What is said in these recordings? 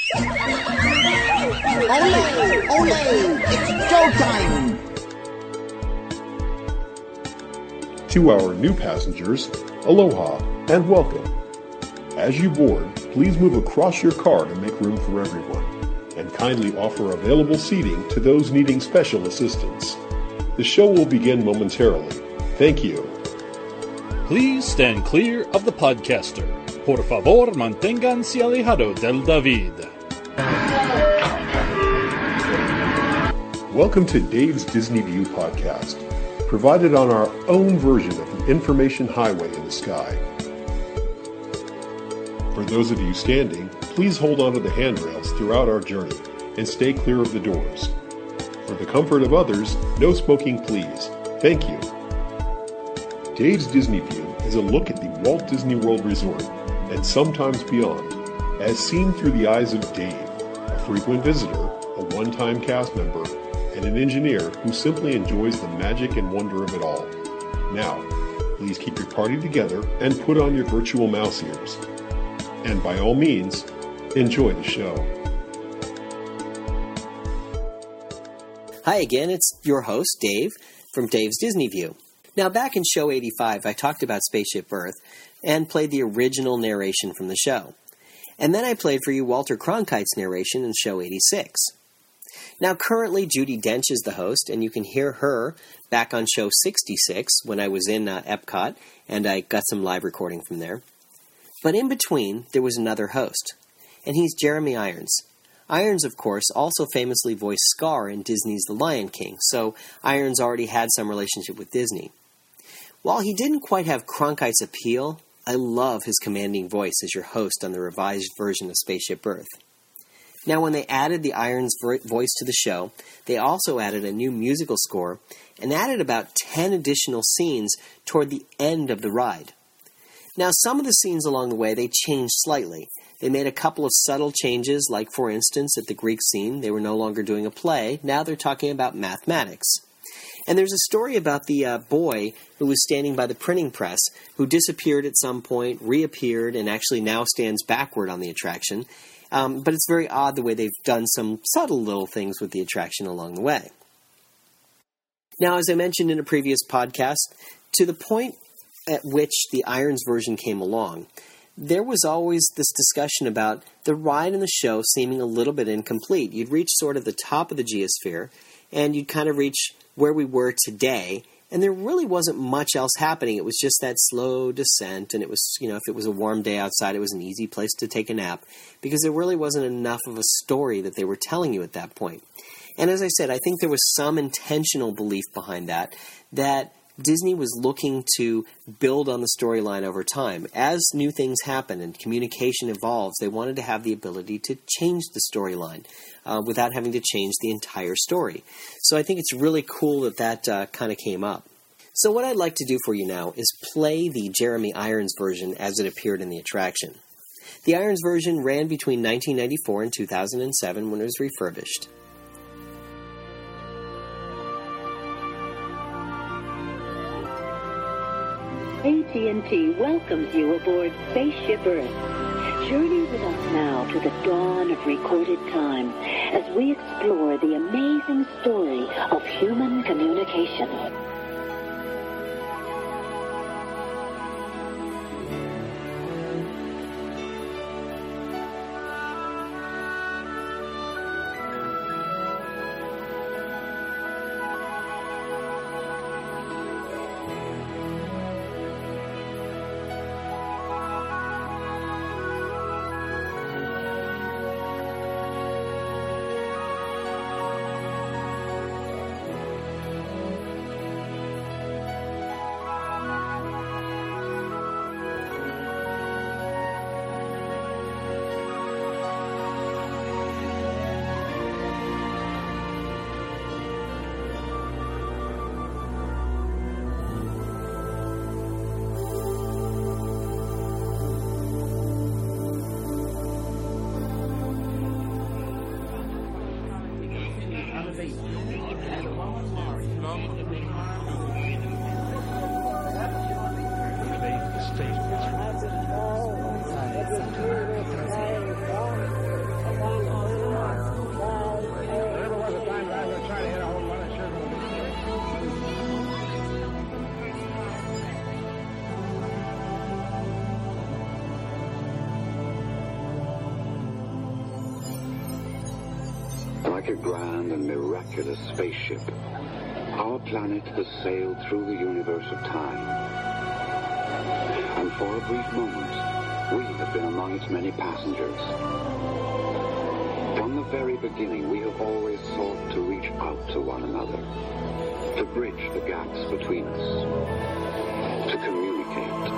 Ole! Ole! It's showtime! To our new passengers, aloha and welcome. As you board, please move across your car to make room for everyone, and kindly offer available seating to those needing special assistance. The show will begin momentarily. Thank you. Please stand clear of the podcaster. Por favor, manténganse alejado del David. Welcome to Dave's Disney View podcast, provided on our own version of the information highway in the sky. For those of you standing, please hold on to the handrails throughout our journey and stay clear of the doors. For the comfort of others, no smoking please. Thank you. Dave's Disney View is a look at the Walt Disney World Resort and sometimes beyond, as seen through the eyes of Dave, a frequent visitor, a one-time cast member, and an engineer who simply enjoys the magic and wonder of it all. Now, please keep your party together and put on your virtual mouse ears. And by all means, enjoy the show. Hi again, it's your host, Dave, from Dave's Disney View. Now, back in Show 85, I talked about Spaceship Earth and played the original narration from the show. And then I played for you Walter Cronkite's narration in Show 86. Now, currently, Judi Dench is the host, and you can hear her back on Show 66 when I was in Epcot, and I got some live recording from there. But in between, there was another host, and he's Jeremy Irons. Irons, of course, also famously voiced Scar in Disney's The Lion King, so Irons already had some relationship with Disney. While he didn't quite have Cronkite's appeal, I love his commanding voice as your host on the revised version of Spaceship Earth. Now, when they added the Irons voice to the show, they also added a new musical score and added about 10 additional scenes toward the end of the ride. Now, some of the scenes along the way, they changed slightly. They made a couple of subtle changes, like, for instance, at the Greek scene, they were no longer doing a play. Now they're talking about mathematics. And there's a story about the boy who was standing by the printing press, who disappeared at some point, reappeared, and actually now stands backward on the attraction. But it's very odd the way they've done some subtle little things with the attraction along the way. Now, as I mentioned in a previous podcast, to the point at which the Irons version came along, there was always this discussion about the ride and the show seeming a little bit incomplete. You'd reach sort of the top of the geosphere, and you'd kind of reach where we were today, and there really wasn't much else happening. It was just that slow descent, and it was, if it was a warm day outside, it was an easy place to take a nap, because there really wasn't enough of a story that they were telling you at that point. And as I said, I think there was some intentional belief behind that Disney was looking to build on the storyline over time. As new things happen and communication evolves, they wanted to have the ability to change the storyline without having to change the entire story. So I think it's really cool that kind of came up. So what I'd like to do for you now is play the Jeremy Irons version as it appeared in the attraction. The Irons version ran between 1994 and 2007 when it was refurbished. AT&T welcomes you aboard Spaceship Earth. Journey with us now to the dawn of recorded time as we explore the amazing story of human communication. Like a grand and miraculous spaceship, our planet has sailed through the universe of time. And for a brief moment, we have been among its many passengers. From the very beginning, we have always sought to reach out to one another, to bridge the gaps between us, to communicate.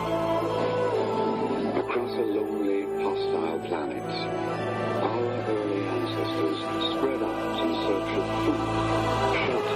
Across a lonely, hostile planet, our early ancestors spread out in search of food, shelter.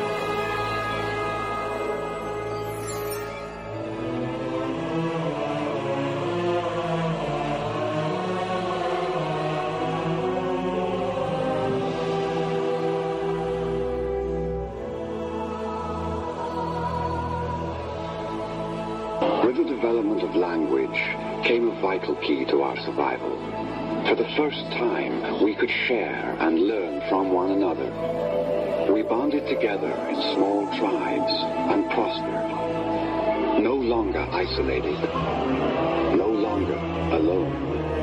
With the development of language came a vital key to our survival. For the first time, we could share and learn from one another. We bonded together in small tribes and prospered. No longer isolated. No longer alone.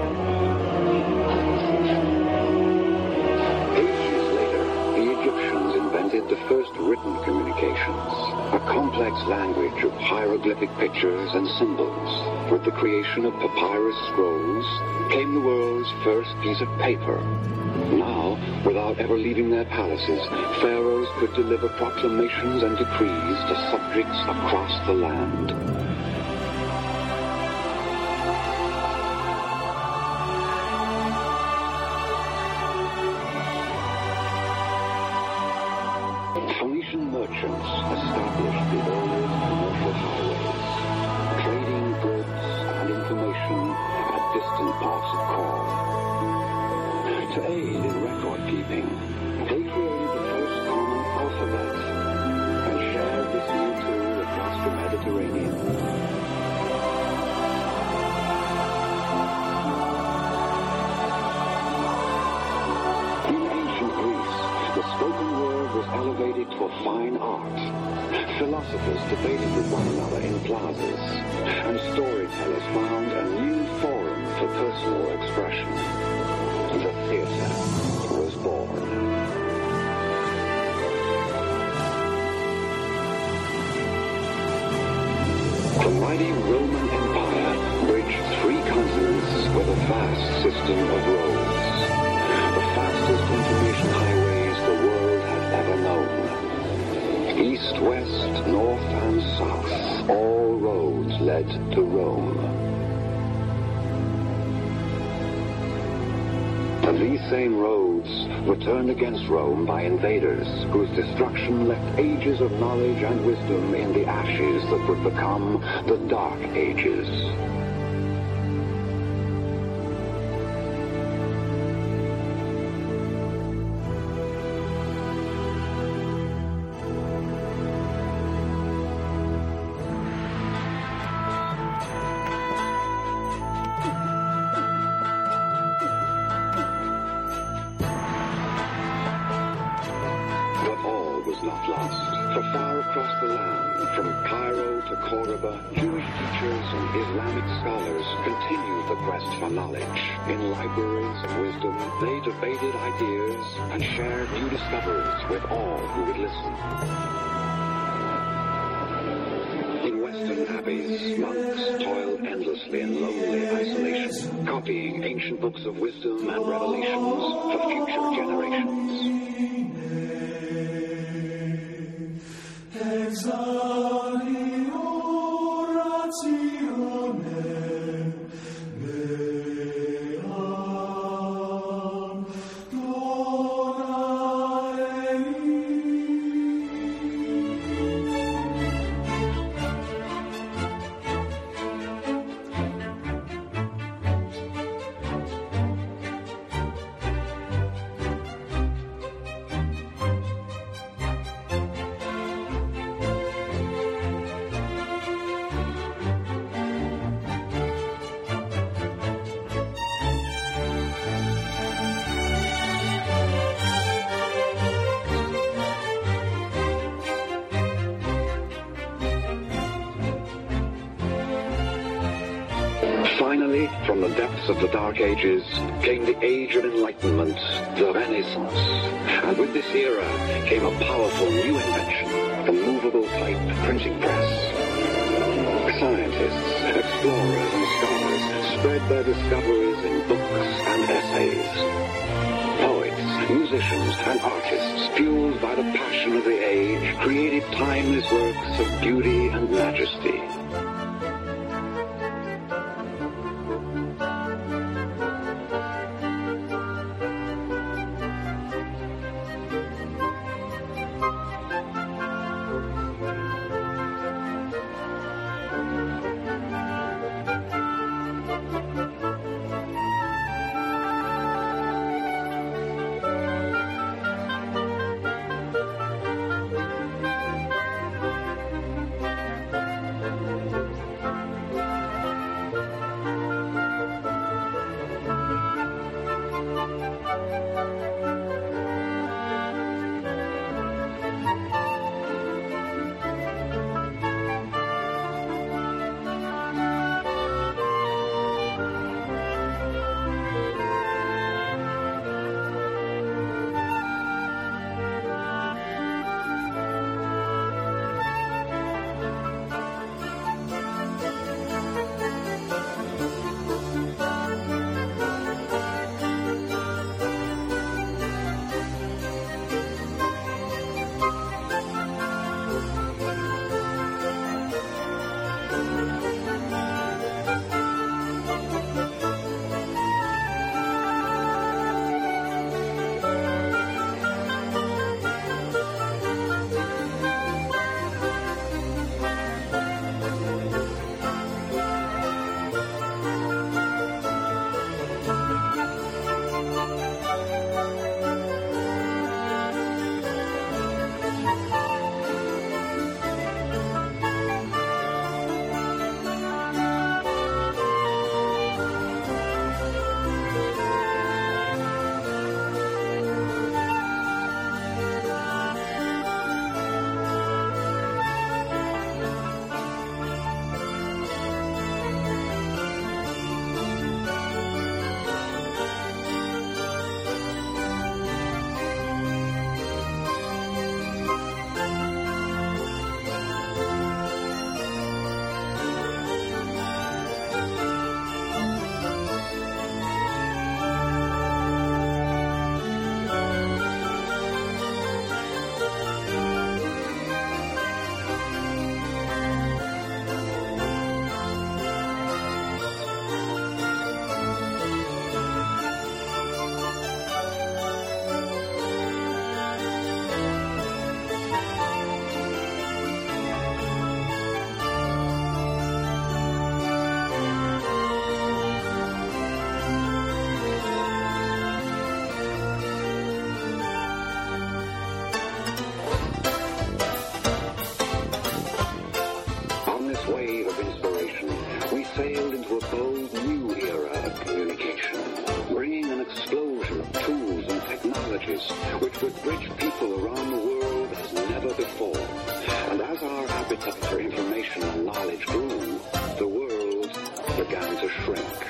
Ages later, the Egyptians invented the first written communications, a complex language of hieroglyphic pictures and symbols. With the creation of papyrus scrolls came the world's first piece of paper. Now, without ever leaving their palaces, pharaohs could deliver proclamations and decrees to subjects across the land. Phoenician merchants established the earliest commercial highways, trading goods and information at distant parts of call. To aid in record keeping, they created the first common alphabet and shared this new tool across the Mediterranean. In ancient Greece, the spoken word was elevated to a fine art. Philosophers debated with one another in plazas, and storytellers found a new forum for personal expression. The theater was born. The mighty Roman Empire bridged 3 continents with a vast system of roads. The fastest information highways the world had ever known. East, west, north, and south, all roads led to Rome. And these same roads were turned against Rome by invaders whose destruction left ages of knowledge and wisdom in the ashes that would become the Dark Ages. Not lost. For far across the land, from Cairo to Cordoba, Jewish teachers and Islamic scholars continued the quest for knowledge. In libraries of wisdom, they debated ideas and shared new discoveries with all who would listen. In Western abbeys, monks toiled endlessly in lonely isolation, copying ancient books of wisdom and revelations for future generations. Finally, from the depths of the Dark Ages, came the Age of Enlightenment, the Renaissance. And with this era came a powerful new invention, the movable type printing press. Scientists, explorers, and scholars spread their discoveries in books and essays. Poets, musicians, and artists, fueled by the passion of the age, created timeless works of beauty and majesty. Which would bridge people around the world as never before. And as our appetite for information and knowledge grew, the world began to shrink.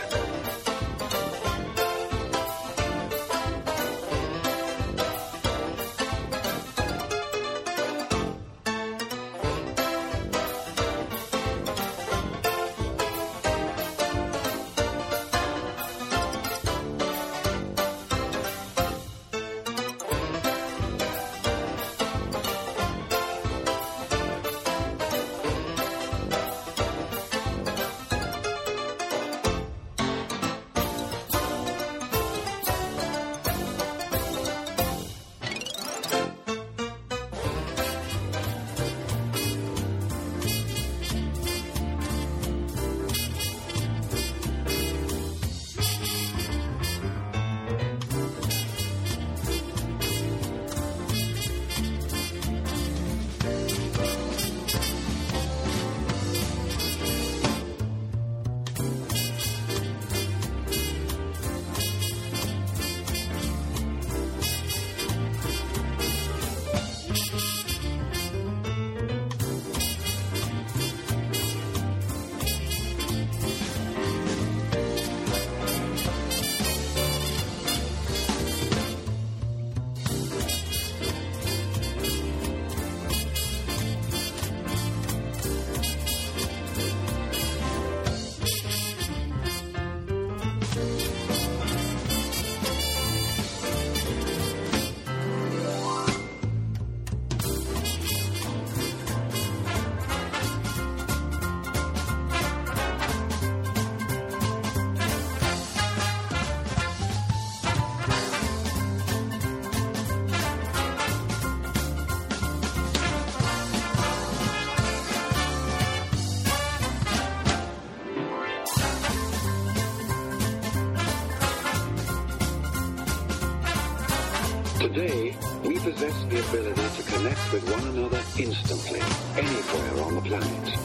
Today, we possess the ability to connect with one another instantly, anywhere on the planet.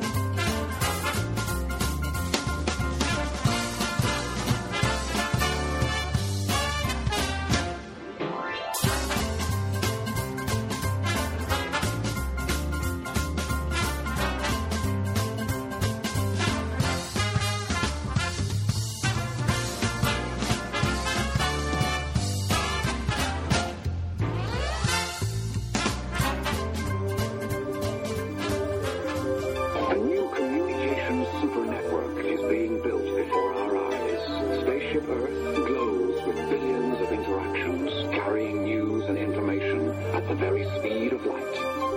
Earth glows with billions of interactions, carrying news and information at the very speed of light.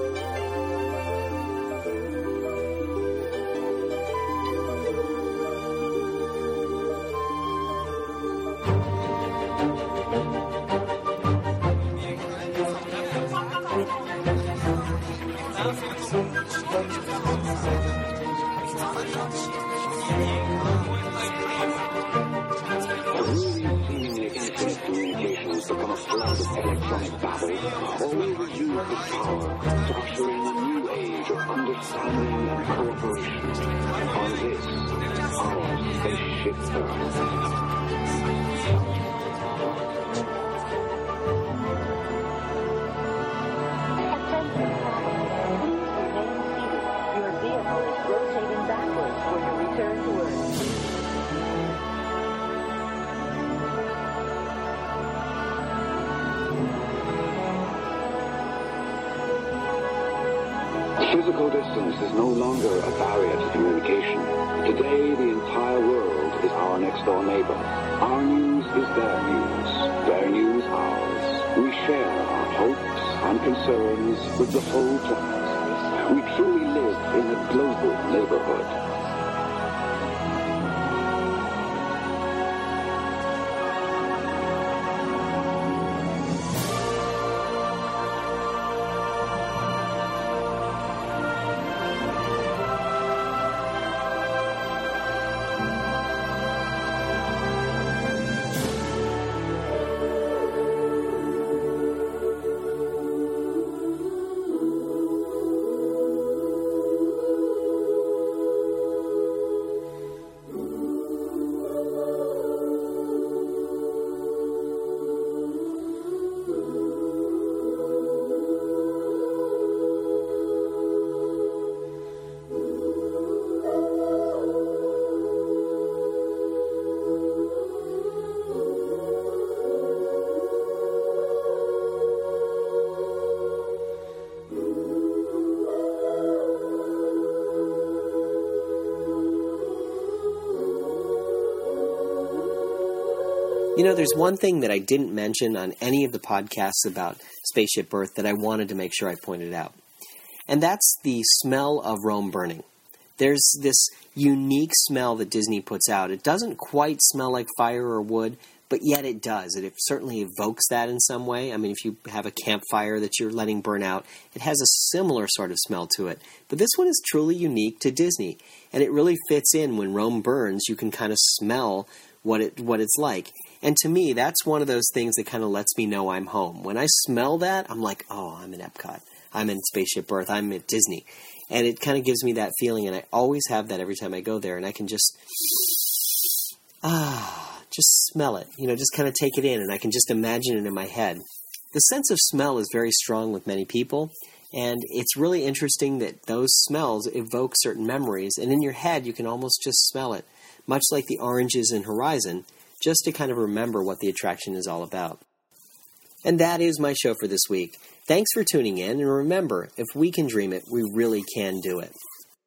Become a flood of electronic babble, or will we use this power to usher in a new age of understanding and cooperation on this, our spaceship Earth? Your vehicle is rotating backwards for your return to Earth. Physical distance is no longer a barrier to communication. Today, the entire world is our next-door neighbor. Our news is their news ours. We share our hopes and concerns with the whole planet. We truly live in a global neighborhood. You know, there's one thing that I didn't mention on any of the podcasts about Spaceship Earth that I wanted to make sure I pointed out. And that's the smell of Rome burning. There's this unique smell that Disney puts out. It doesn't quite smell like fire or wood, but yet it does. It certainly evokes that in some way. I mean, if you have a campfire that you're letting burn out, it has a similar sort of smell to it. But this one is truly unique to Disney. And it really fits in. When Rome burns, you can kind of smell what it's like. And to me, that's one of those things that kind of lets me know I'm home. When I smell that, I'm like, oh, I'm in Epcot. I'm in Spaceship Earth. I'm at Disney. And it kind of gives me that feeling, and I always have that every time I go there, and I can just smell it. You know, just kind of take it in, and I can just imagine it in my head. The sense of smell is very strong with many people, and it's really interesting that those smells evoke certain memories, and in your head you can almost just smell it, much like the oranges in Horizon, just to kind of remember what the attraction is all about. And that is my show for this week. Thanks for tuning in, and remember, if we can dream it, we really can do it.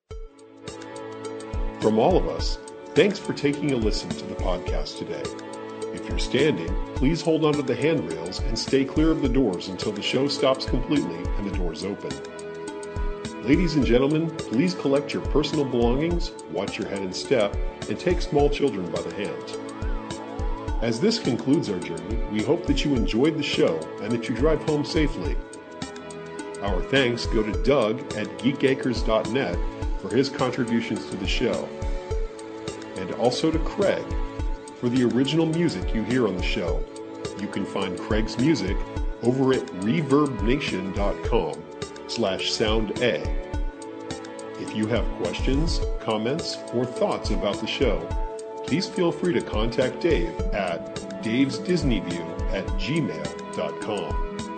From all of us, thanks for taking a listen to the podcast today. If you're standing, please hold onto the handrails and stay clear of the doors until the show stops completely and the doors open. Ladies and gentlemen, please collect your personal belongings, watch your head and step, and take small children by the hand. As this concludes our journey, we hope that you enjoyed the show and that you drive home safely. Our thanks go to Doug at geekacres.net for his contributions to the show, and also to Craig for the original music you hear on the show. You can find Craig's music over at reverbnation.com/sounda. If you have questions, comments, or thoughts about the show, please feel free to contact Dave at davesdisneyview@gmail.com.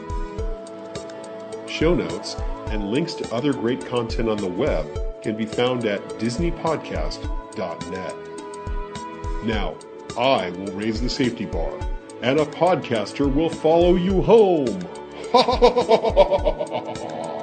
Show notes and links to other great content on the web can be found at disneypodcast.net. Now, I will raise the safety bar, and a podcaster will follow you home.